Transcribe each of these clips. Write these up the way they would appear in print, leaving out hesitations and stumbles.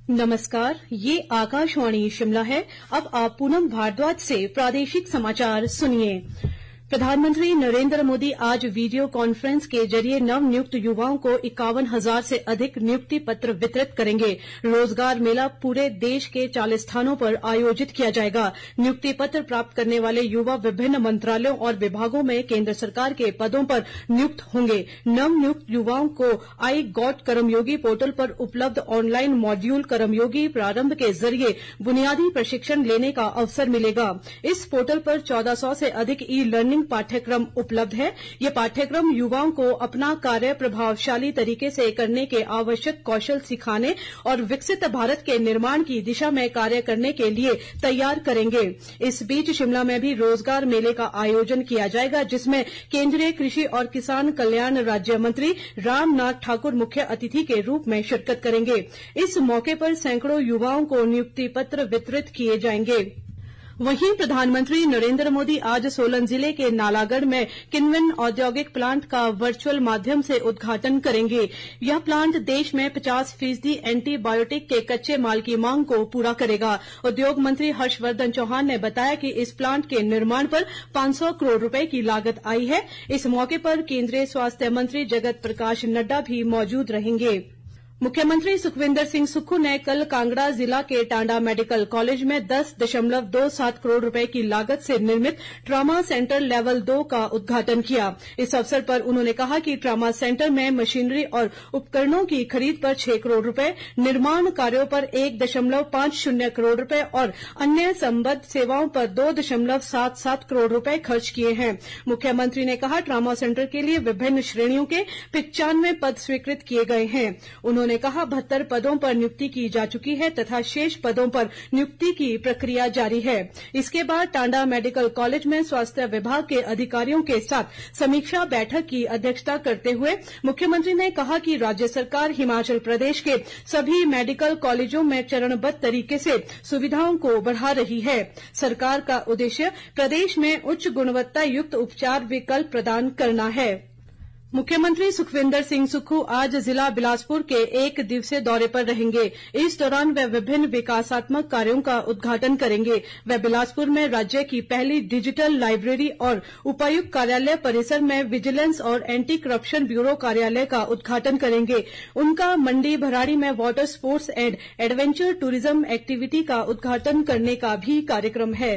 नमस्कार, ये आकाशवाणी शिमला है। अब आप पूनम भारद्वाज से प्रादेशिक समाचार सुनिए। प्रधानमंत्री नरेंद्र मोदी आज वीडियो कॉन्फ्रेंस के जरिए नवनियुक्त युवाओं को 51,000 से अधिक नियुक्ति पत्र वितरित करेंगे। रोजगार मेला पूरे देश के 40 स्थानों पर आयोजित किया जाएगा। नियुक्ति पत्र प्राप्त करने वाले युवा विभिन्न मंत्रालयों और विभागों में केंद्र सरकार के पदों पर नियुक्त होंगे। नवनियुक्त युवाओं को आई गॉट कर्मयोगी पोर्टल पर उपलब्ध ऑनलाइन मॉड्यूल कर्मयोगी प्रारंभ के जरिए बुनियादी प्रशिक्षण लेने का अवसर मिलेगा। इस पोर्टल पर 1400 से अधिक ई लर्निंग पाठ्यक्रम उपलब्ध है। ये पाठ्यक्रम युवाओं को अपना कार्य प्रभावशाली तरीके से करने के आवश्यक कौशल सिखाने और विकसित भारत के निर्माण की दिशा में कार्य करने के लिए तैयार करेंगे। इस बीच शिमला में भी रोजगार मेले का आयोजन किया जाएगा, जिसमें केंद्रीय कृषि और किसान कल्याण राज्य मंत्री रामनाथ ठाकुर मुख्य अतिथि के रूप में शिरकत करेंगे। इस मौके पर सैकड़ों युवाओं को नियुक्ति पत्र वितरित किए जाएंगे। वहीं प्रधानमंत्री नरेंद्र मोदी आज सोलन जिले के नालागढ़ में किनविन औद्योगिक प्लांट का वर्चुअल माध्यम से उद्घाटन करेंगे। यह प्लांट देश में 50% एंटीबायोटिक के कच्चे माल की मांग को पूरा करेगा। उद्योग मंत्री हर्षवर्धन चौहान ने बताया कि इस प्लांट के निर्माण पर 500 करोड़ रुपए की लागत आई है। इस मौके पर केंद्रीय स्वास्थ्य मंत्री जगत प्रकाश नड्डा भी मौजूद रहेंगे। मुख्यमंत्री सुखविंदर सिंह सुक्खू ने कल कांगड़ा जिला के टांडा मेडिकल कॉलेज में 10.27 करोड़ रुपए की लागत से निर्मित ट्रामा सेंटर लेवल 2 का उद्घाटन किया। इस अवसर पर उन्होंने कहा कि ट्रामा सेंटर में मशीनरी और उपकरणों की खरीद पर 6 करोड़ रुपए, निर्माण कार्यों पर 1.50 करोड़ रुपए और अन्य संबद्ध सेवाओं पर 2.77 करोड़ रुपए खर्च किए हैं। मुख्यमंत्री ने कहा ट्रामा सेंटर के लिए विभिन्न श्रेणियों के 95 पद स्वीकृत किए गए हैं। उन्होंने कहा 72 पदों पर नियुक्ति की जा चुकी है तथा शेष पदों पर नियुक्ति की प्रक्रिया जारी है। इसके बाद टांडा मेडिकल कॉलेज में स्वास्थ्य विभाग के अधिकारियों के साथ समीक्षा बैठक की अध्यक्षता करते हुए मुख्यमंत्री ने कहा कि राज्य सरकार हिमाचल प्रदेश के सभी मेडिकल कॉलेजों में चरणबद्ध तरीके से सुविधाओं को बढ़ा रही है। सरकार का उद्देश्य प्रदेश में उच्च गुणवत्ता युक्त उपचार विकल्प प्रदान करना है। मुख्यमंत्री सुखविंदर सिंह सुक्खू आज जिला बिलासपुर के 1 दिवसीय दौरे पर रहेंगे। इस दौरान वे विभिन्न विकासात्मक कार्यों का उद्घाटन करेंगे। वे बिलासपुर में राज्य की पहली डिजिटल लाइब्रेरी और उपायुक्त कार्यालय परिसर में विजिलेंस और एंटी करप्शन ब्यूरो कार्यालय का उद्घाटन करेंगे। उनका मंडी भराड़ी में water sports and adventure tourism activity का उद्घाटन करने का भी कार्यक्रम है।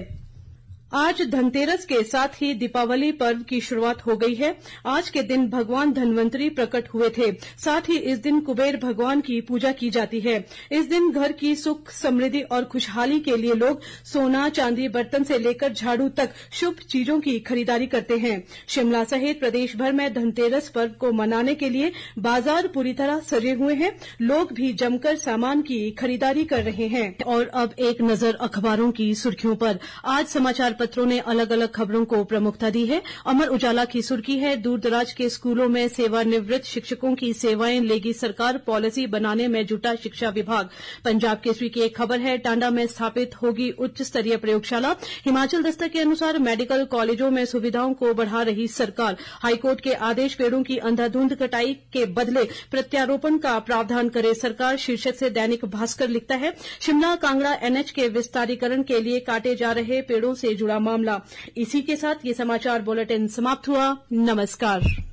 आज धनतेरस के साथ ही दीपावली पर्व की शुरुआत हो गई है। आज के दिन भगवान धनवंतरी प्रकट हुए थे। साथ ही इस दिन कुबेर भगवान की पूजा की जाती है। इस दिन घर की सुख समृद्धि और खुशहाली के लिए लोग सोना चांदी बर्तन से लेकर झाड़ू तक शुभ चीजों की खरीदारी करते हैं। शिमला सहित प्रदेश भर में धनतेरस पर्व को मनाने के लिए बाजार पूरी तरह सजे हुए हैं। लोग भी जमकर सामान की खरीदारी कर रहे हैं। और अब एक नजर अखबारों की सुर्खियों पर। आज समाचार पत्रों ने अलग अलग खबरों को प्रमुखता दी है। अमर उजाला की सुर्खी है दूर दराज के स्कूलों में सेवानिवृत्त शिक्षकों की सेवाएं लेगी सरकार, पॉलिसी बनाने में जुटा शिक्षा विभाग। पंजाब केसरी की एक खबर है टांडा में स्थापित होगी उच्च स्तरीय प्रयोगशाला। हिमाचल दस्तक के अनुसार मेडिकल कॉलेजों में सुविधाओं को बढ़ा रही सरकार। हाईकोर्ट के आदेश, पेड़ों की अंधाधुंध कटाई के बदले प्रत्यारोपण का प्रावधान करे सरकार, शीर्षक से दैनिक भास्कर लिखता है शिमला कांगड़ा एनएच के विस्तारीकरण के लिए काटे जा रहे पेड़ों से जुड़ा मामला। इसी के साथ ये समाचार बुलेटिन समाप्त हुआ। नमस्कार।